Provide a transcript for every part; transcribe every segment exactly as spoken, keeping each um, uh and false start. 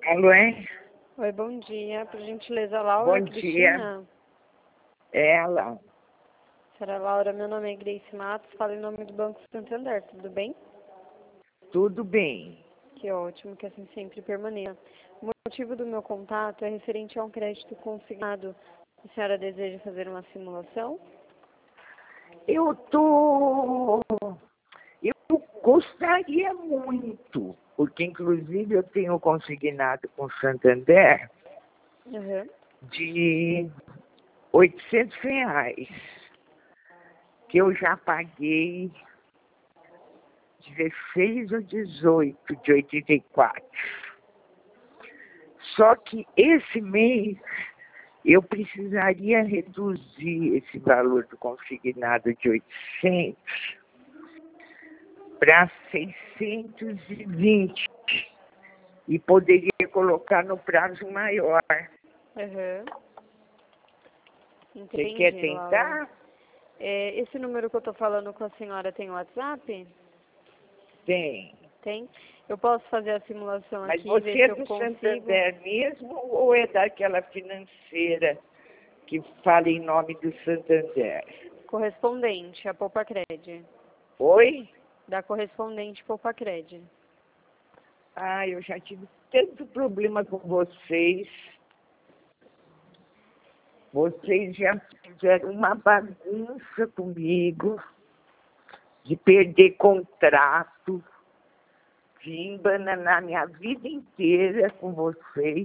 Alô, hein? Oi, bom dia. Por gentileza, Laura Bom Cristina. dia. É ela. Senhora Laura, meu nome é Grace Matos, falo em nome do Banco Santander, tudo bem? Tudo bem. Que ótimo, que assim sempre permaneça. O motivo do meu contato é referente a um crédito consignado. A senhora deseja fazer uma simulação? Eu tô... Eu gostaria muito, porque inclusive eu tenho consignado com o Santander Uhum. de oitocentos reais, que eu já paguei dezesseis ou dezoito de oitenta e quatro. Só que esse mês eu precisaria reduzir esse valor do consignado de oitocentos para seiscentos e vinte e poderia colocar no prazo maior. Uhum. Você Entendi, quer Laura. tentar? É, esse número que eu tô falando com a senhora tem WhatsApp? Tem. Tem? Eu posso fazer a simulação Mas aqui e ver você se é eu do consigo. Santander mesmo ou é daquela financeira que fala em nome do Santander? Correspondente, a Poupa Cred. Oi? Da correspondente Poupa Cred. Ah, eu já tive tanto problema com vocês. Vocês já fizeram uma bagunça comigo de perder contrato, de embananar minha vida inteira com vocês.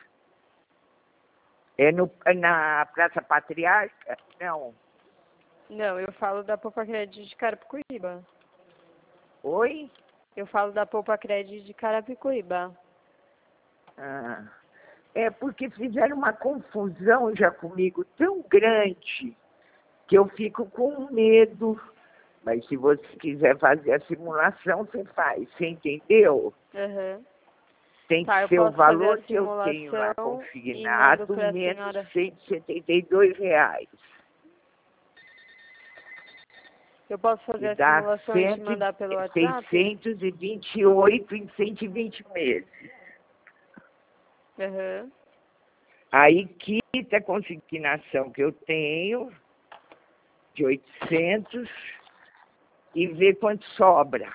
É no, na Praça Patriarca? Não. Não, eu falo da Poupa Cred de Carapicuíba. Oi? Eu falo da Poupa Cred de Carapicuíba. Ah, é porque fizeram uma confusão já comigo tão grande que eu fico com medo. Mas se você quiser fazer a simulação, você faz, você entendeu? Uhum. Tem Tá, que eu ser o posso fazer a valor que eu tenho lá simulação e mando consignado, para a menos senhora. cento e setenta e dois reais. Eu posso fazer Que a dá simulação e te mandar pelo WhatsApp? seiscentos e vinte e oito em cento e vinte meses. Uhum. Aí quita a consignação que eu tenho, de oitocentos, e vê quanto sobra.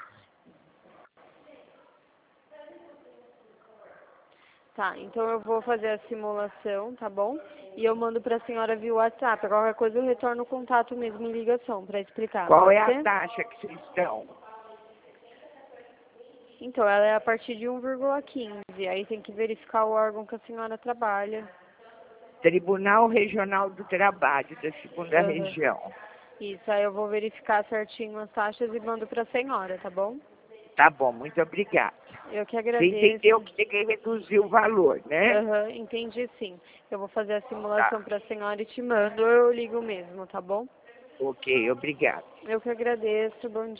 Tá, então eu vou fazer a simulação, tá bom? E eu mando para a senhora via WhatsApp. Qualquer coisa eu retorno o contato mesmo em ligação para explicar. Qual Pode é a ser? taxa que vocês estão? Então, ela é a partir de um vírgula quinze. Aí tem que verificar o órgão que a senhora trabalha. Tribunal Regional do Trabalho, da segunda Uhum. região. Isso, aí eu vou verificar certinho as taxas e mando para a senhora, tá bom? Tá bom, muito obrigada. Eu que Você entendeu agradeço. que tem que reduzir o valor, né? Aham, entendi sim. Eu vou fazer a simulação Tá. para a senhora e te mando. Eu ligo mesmo, tá bom? Ok, obrigado. Eu que agradeço. Bom dia.